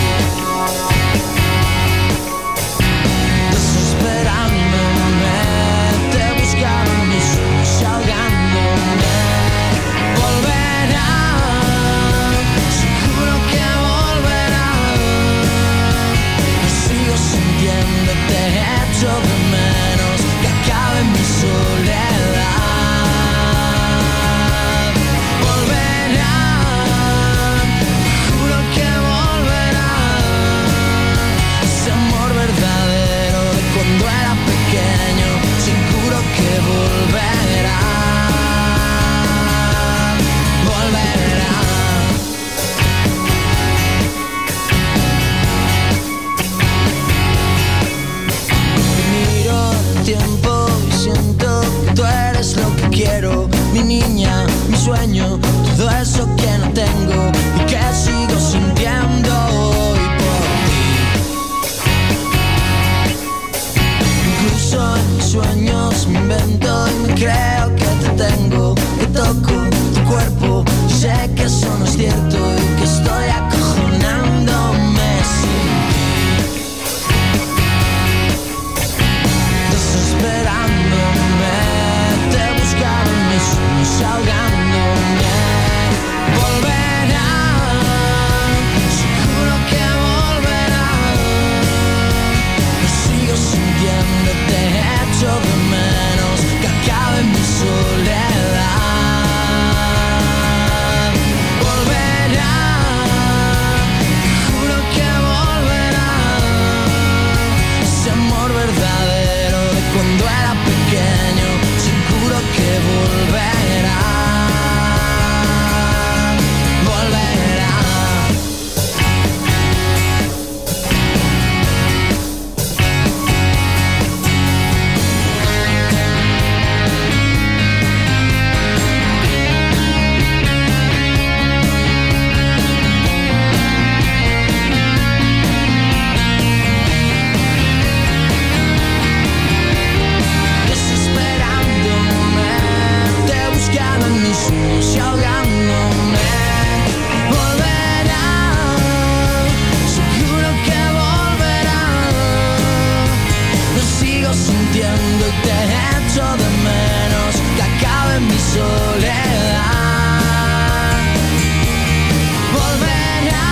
Desesperándome, te buscaba en mis sueños, ahogándome. Volverá, seguro que volverá. Sigo sintiendo, te echo de menos, que acabe mi soledad. Volverá, juro que volverá. Ese amor verdadero de cuando era pequeño, seguro que volverá. Volverá. Miro el tiempo y siento que tú eres lo que quiero, mi niña, mi sueño, todo eso que no tengo y que sigo sintiendo hoy por ti. Incluso en mis sueños me invento y me creo que te tengo, que toco tu cuerpo y sé que eso no es cierto y que estoy acojonándome sin ti. Desesperándome, te buscaba en mis sueños, ahogándome. Volverá, seguro que volverá. Lo sigo sintiendo, te echo de menos, que acabe mi soledad. Volverá, juro que volverá. Ese amor verdadero de cuando era pequeño, seguro que volverá. Volverá. Desesperándome, te buscaba en mis sueños y ahogándome. Volverá, seguro que volverá. Lo sigo sintiendo y te echo de menos, que acabe mi soledad. Volverá,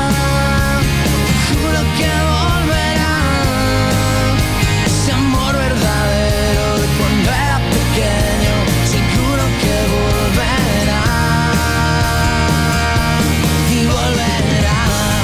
juro que volverá. Ese amor verdadero de cuando era pequeño, seguro que volverá. Y volverá.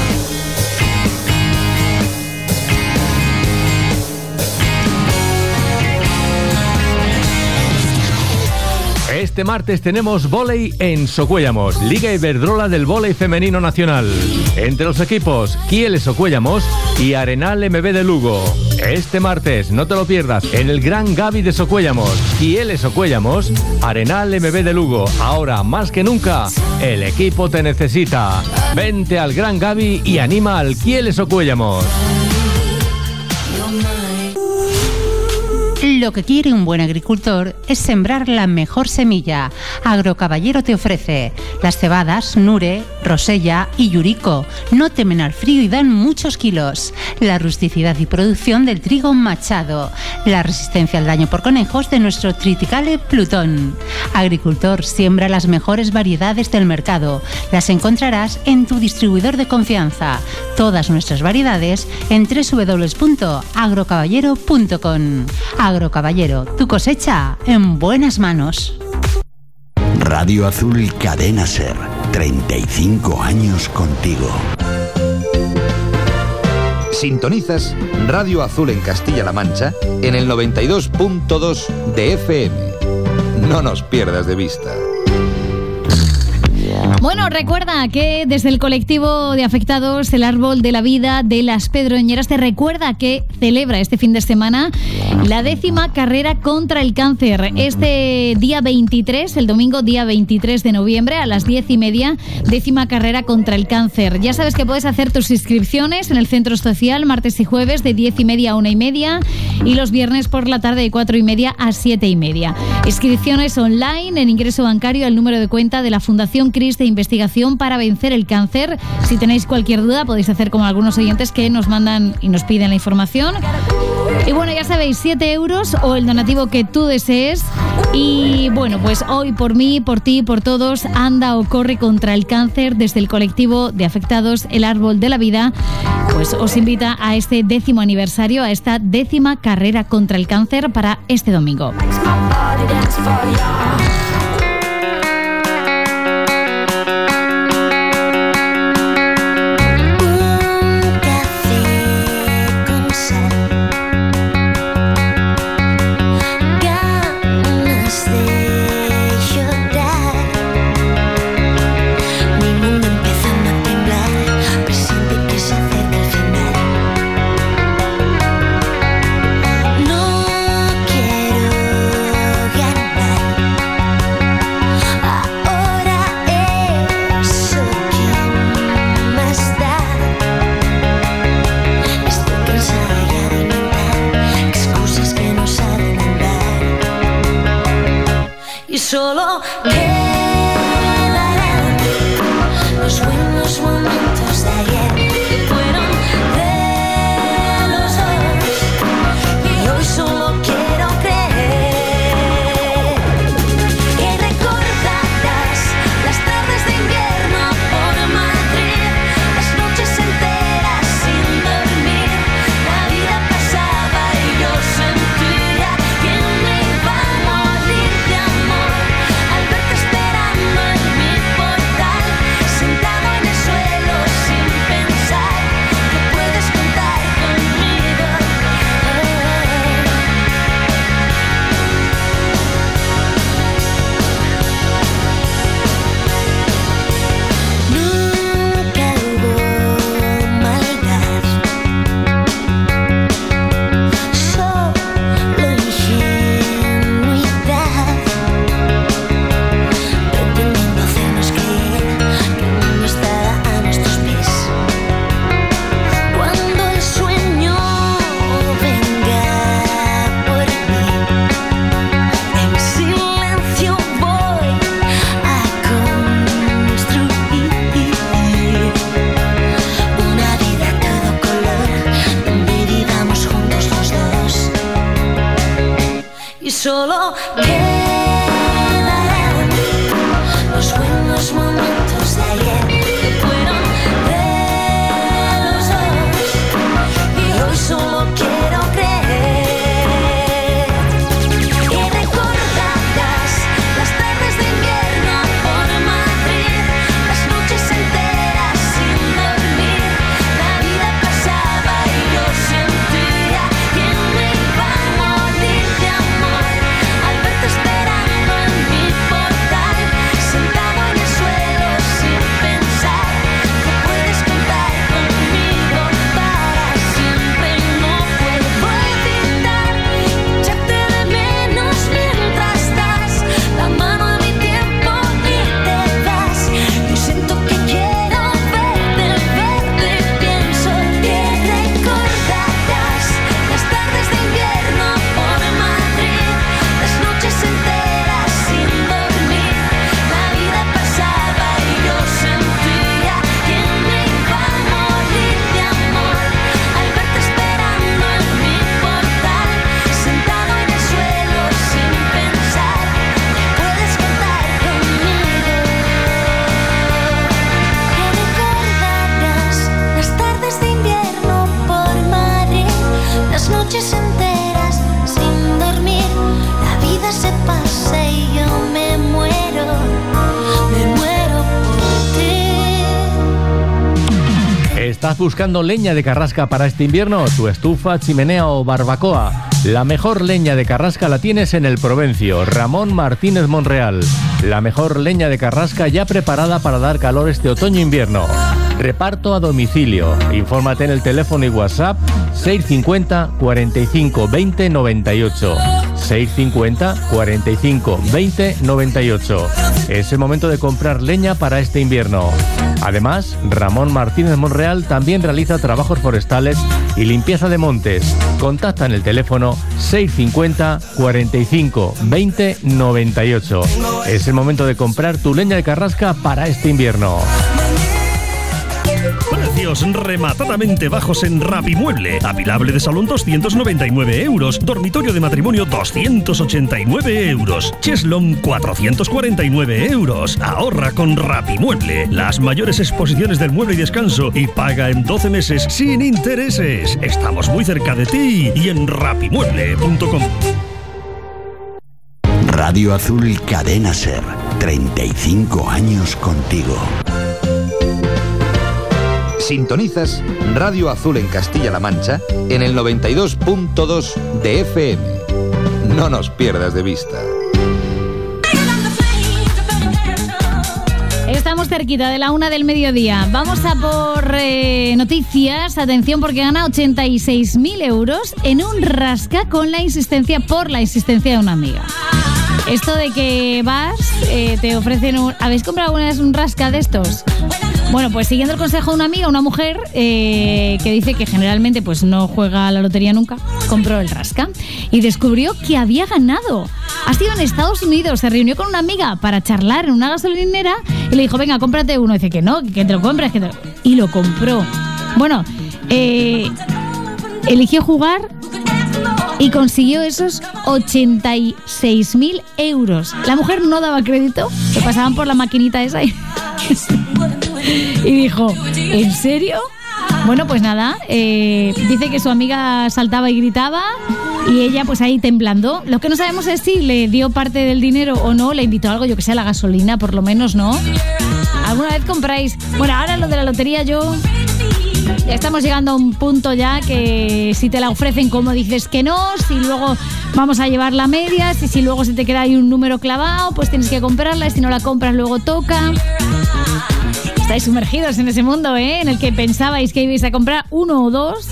Este martes tenemos vóley en Socuéllamos, Liga Iberdrola del vóley femenino nacional. Entre los equipos, Kieles Socuéllamos y Arenal M B de Lugo. Este martes, no te lo pierdas, en el Gran Gavi de Socuéllamos, Kieles Socuéllamos, Arenal M B de Lugo. Ahora, más que nunca, el equipo te necesita. Vente al Gran Gavi y anima al Kieles Socuéllamos. Lo que quiere un buen agricultor es sembrar la mejor semilla. Agrocaballero te ofrece las cebadas Nure, Rosella y Yurico. No temen al frío y dan muchos kilos. La rusticidad y producción del trigo Machado. La resistencia al daño por conejos de nuestro Triticale Plutón. Agricultor, siembra las mejores variedades del mercado. Las encontrarás en tu distribuidor de confianza. Todas nuestras variedades en doble u doble u doble u punto agrocaballero punto com. Agrocaballero, tu cosecha en buenas manos. Radio Azul Cadena Ser, treinta y cinco años contigo. Sintonizas Radio Azul en Castilla-La Mancha en el noventa y dos punto dos de F M. No nos pierdas de vista. Bueno, recuerda que desde el colectivo de afectados, el Árbol de la Vida de las Pedroñeras, te recuerda que celebra este fin de semana la décima carrera contra el cáncer. Este día veintitrés, el domingo día veintitrés de noviembre, a las diez y media, décima carrera contra el cáncer. Ya sabes que puedes hacer tus inscripciones en el centro social martes y jueves de diez y media a una y media y los viernes por la tarde de cuatro y media a siete y media. Inscripciones online en ingreso bancario al número de cuenta de la Fundación Cris de Investigación para Vencer el Cáncer. Si tenéis cualquier duda podéis hacer como algunos oyentes que nos mandan y nos piden la información. Y bueno, ya sabéis, siete euros o el donativo que tú desees. Y bueno, pues hoy por mí, por ti, por todos, anda o corre contra el cáncer desde el colectivo de afectados, el Árbol de la Vida. Pues os invita a este décimo aniversario, a esta décima carrera contra el cáncer para este domingo. Solo quedarán los buenos momentos de ayer que fueron de los dos y hoy solo quiero creer que recordarás las tardes de invierno por Madrid, las noches enteras sin dormir, la vida pasaba y yo sentía que me iba a morir de amor. Solo quedarán los buenos momentos de ayer que fueron de los dos y hoy solo quiero creer que recordarás las tardes de invierno por Madrid, las noches enteras sin dormir, la vida pasaba y yo sentía que me iba a morir de amor. Esperando en mi portal, sentado en el suelo sin pensar que puedes contar conmigo para siempre. No puedo evitar echarte de menos mientras das la mano a mi tiempo y te vas. Yo siento que quiero verte, verte, pienso que recordarás las tardes de invierno por Madrid, las noches enteras sin dormir, la vida pasaba y yo sentía que me iba a morir de amor al verte esperando en mi portal, sentado en el suelo sin pensar que puedes contar conmigo. Que recordarás las tardes de invierno por Madrid, las noches enteras sin dormir, la vida se pasa y yo me muero, me muero por ti. ¿Estás buscando leña de carrasca para este invierno? ¿Tu estufa, chimenea o barbacoa? La mejor leña de carrasca la tienes en el Provencio, Ramón Martínez Monreal. La mejor leña de carrasca ya preparada para dar calor este otoño-invierno. Reparto a domicilio. Infórmate en el teléfono y WhatsApp seis cincuenta, cuarenta y cinco, veinte, noventa y ocho. seis cincuenta, cuarenta y cinco, veinte, noventa y ocho. Es el momento de comprar leña para este invierno. Además, Ramón Martínez Monreal también realiza trabajos forestales y limpieza de montes. Contacta en el teléfono seis cincuenta, cuarenta y cinco, veinte, noventa y ocho. Es el momento de comprar tu leña de carrasca para este invierno. Precios rematadamente bajos en Rapimueble. Apilable de salón doscientos noventa y nueve euros. Dormitorio de matrimonio doscientos ochenta y nueve euros. Cheslom cuatrocientos cuarenta y nueve euros. Ahorra con Rapimueble. Las mayores exposiciones del mueble y descanso y paga en doce meses sin intereses. Estamos muy cerca de ti y en rapimueble punto com. Radio Azul Cadena Ser. treinta y cinco años contigo. Sintonizas Radio Azul en Castilla-La Mancha en el noventa y dos punto dos de F M. No nos pierdas de vista. Estamos cerquita de la una del mediodía. Vamos a por eh, noticias. Atención, porque gana ochenta y seis mil euros en un rasca con la insistencia por la insistencia de una amiga. Esto de que vas, eh, te ofrecen un... ¿Habéis comprado alguna vez un rasca de estos? Bueno, pues siguiendo el consejo de una amiga, una mujer eh, que dice que generalmente pues no juega a la lotería nunca, compró el rasca y descubrió que había ganado. Ha sido en Estados Unidos, se reunió con una amiga para charlar en una gasolinera y le dijo, venga, cómprate uno. Y dice que no, que te lo compres. Que te lo... Y lo compró. Bueno, eh, eligió jugar y consiguió esos ochenta y seis mil euros. La mujer no daba crédito, le pasaban por la maquinita esa y... Y dijo, ¿en serio? Bueno, pues nada, eh, dice que su amiga saltaba y gritaba y ella pues ahí temblando. Lo que no sabemos es si le dio parte del dinero o no, le invitó algo, yo que sé, a la gasolina, por lo menos, ¿no? ¿Alguna vez compráis? Bueno, ahora lo de la lotería yo... Ya estamos llegando a un punto ya que si te la ofrecen, como dices que no, si luego vamos a llevar la media, si, si luego se te queda ahí un número clavado, pues tienes que comprarla y si no la compras luego toca... Estáis sumergidos en ese mundo, ¿eh? En el que pensabais que ibais a comprar uno o dos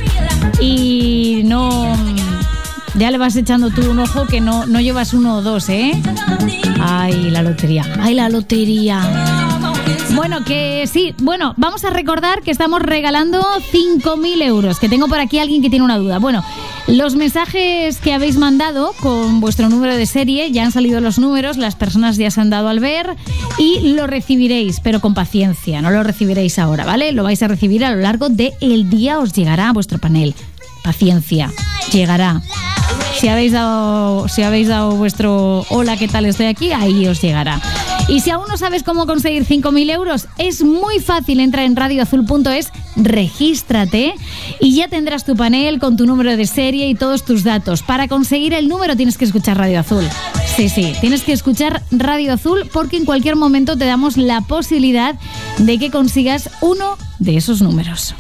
y no... Ya le vas echando tú un ojo que no, no llevas uno o dos, ¿eh? Ay, la lotería. Ay, la lotería. Bueno, que sí. Bueno, vamos a recordar que estamos regalando cinco mil euros. Que tengo por aquí alguien que tiene una duda. Bueno, los mensajes que habéis mandado con vuestro número de serie, ya han salido los números, las personas ya se han dado al ver y lo recibiréis, pero con paciencia. No lo recibiréis ahora, ¿vale? Lo vais a recibir a lo largo del día, os llegará a vuestro panel. Paciencia, llegará. Si habéis dado, si habéis dado vuestro hola, ¿qué tal? Estoy aquí, ahí os llegará. Y si aún no sabes cómo conseguir cinco mil euros, es muy fácil. Entra en radio azul punto es, regístrate y ya tendrás tu panel con tu número de serie y todos tus datos. Para conseguir el número tienes que escuchar Radio Azul. Sí, sí, tienes que escuchar Radio Azul porque en cualquier momento te damos la posibilidad de que consigas uno de esos números.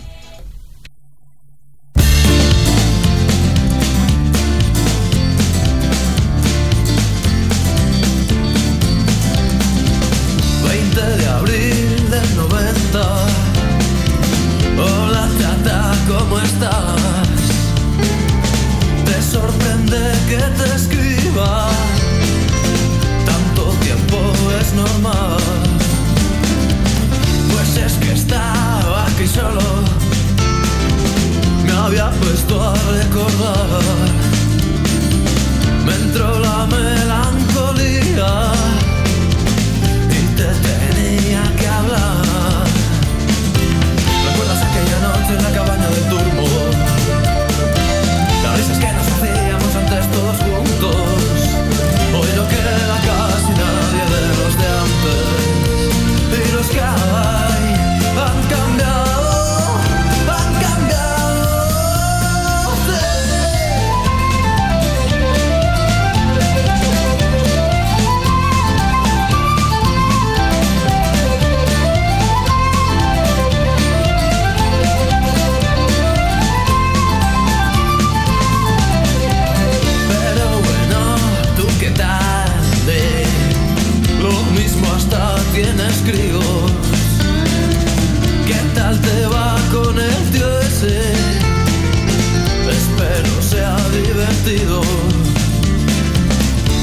De abril del noventa. Hola chata, ¿cómo estás? Te sorprende que te escriba. Tanto tiempo es normal. Pues es que estaba aquí solo. Me había puesto a recordar. Me entró la melancolía. Te tenía que hablar. ¿Recuerdas aquella noche en la cabaña del Turmo? Las risas que nos hacíamos antes todos juntos.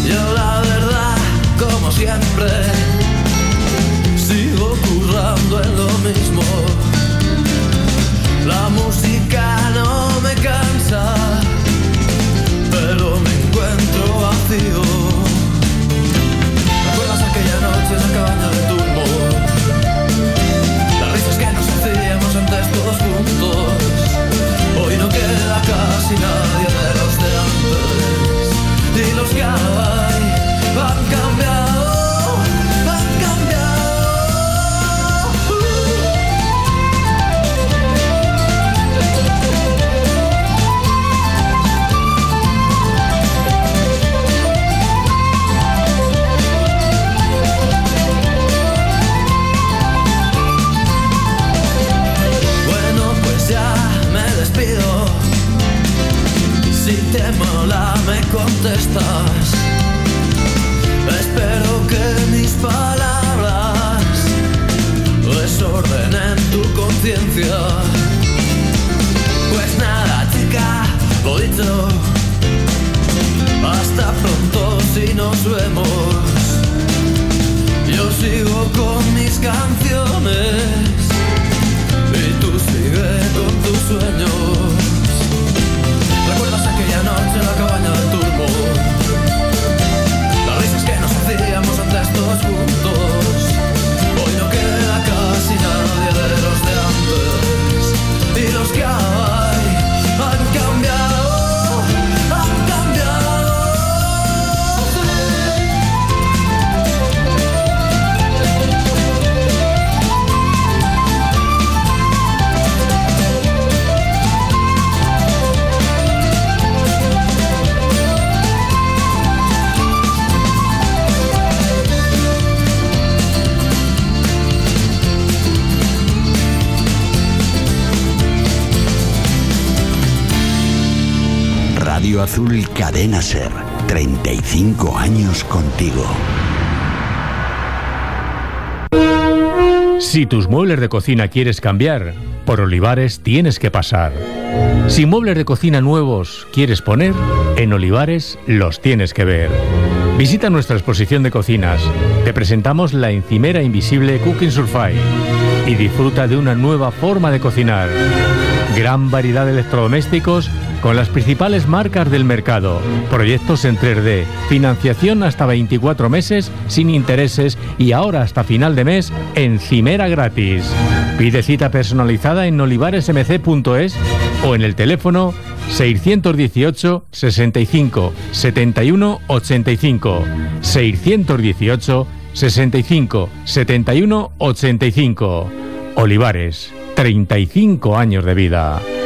Yo la verdad, como siempre, sigo currando en lo mismo. La música no me cansa, pero me encuentro vacío. ¿Recuerdas aquella noche en la cabaña de Turbo? Las risas que nos hacíamos antes todos juntos. Hoy no queda casi nadie de los de antes. Y los que hay han cambiado, han cambiado. Si te mola me contestas. Espero que mis palabras desordenen tu conciencia. Pues nada, chica, lo dicho. Hasta pronto si nos vemos. Yo sigo con mis canciones y tú sigue con tus sueños. ¿Recuerdas aquella noche en la cabaña del Turbo? Las risas que nos hacíamos antes todos juntos. Hoy no queda casi nadie de los de antes. Y los que hay han cambiado, han cambiado. Radio Azul Cadena Ser, treinta y cinco años contigo. Si tus muebles de cocina quieres cambiar, por Olivares tienes que pasar. Si muebles de cocina nuevos quieres poner, en Olivares los tienes que ver. Visita nuestra exposición de cocinas. Te presentamos la encimera invisible Cooking Surface y disfruta de una nueva forma de cocinar. Gran variedad de electrodomésticos con las principales marcas del mercado. Proyectos en tres D, financiación hasta veinticuatro meses sin intereses y ahora hasta final de mes encimera gratis. Pide cita personalizada en olivares m c punto es o en el teléfono seiscientos dieciocho, sesenta y cinco, setenta y uno, ochenta y cinco. seiscientos dieciocho, sesenta y cinco, setenta y uno, ochenta y cinco. Olivares, treinta y cinco años de vida.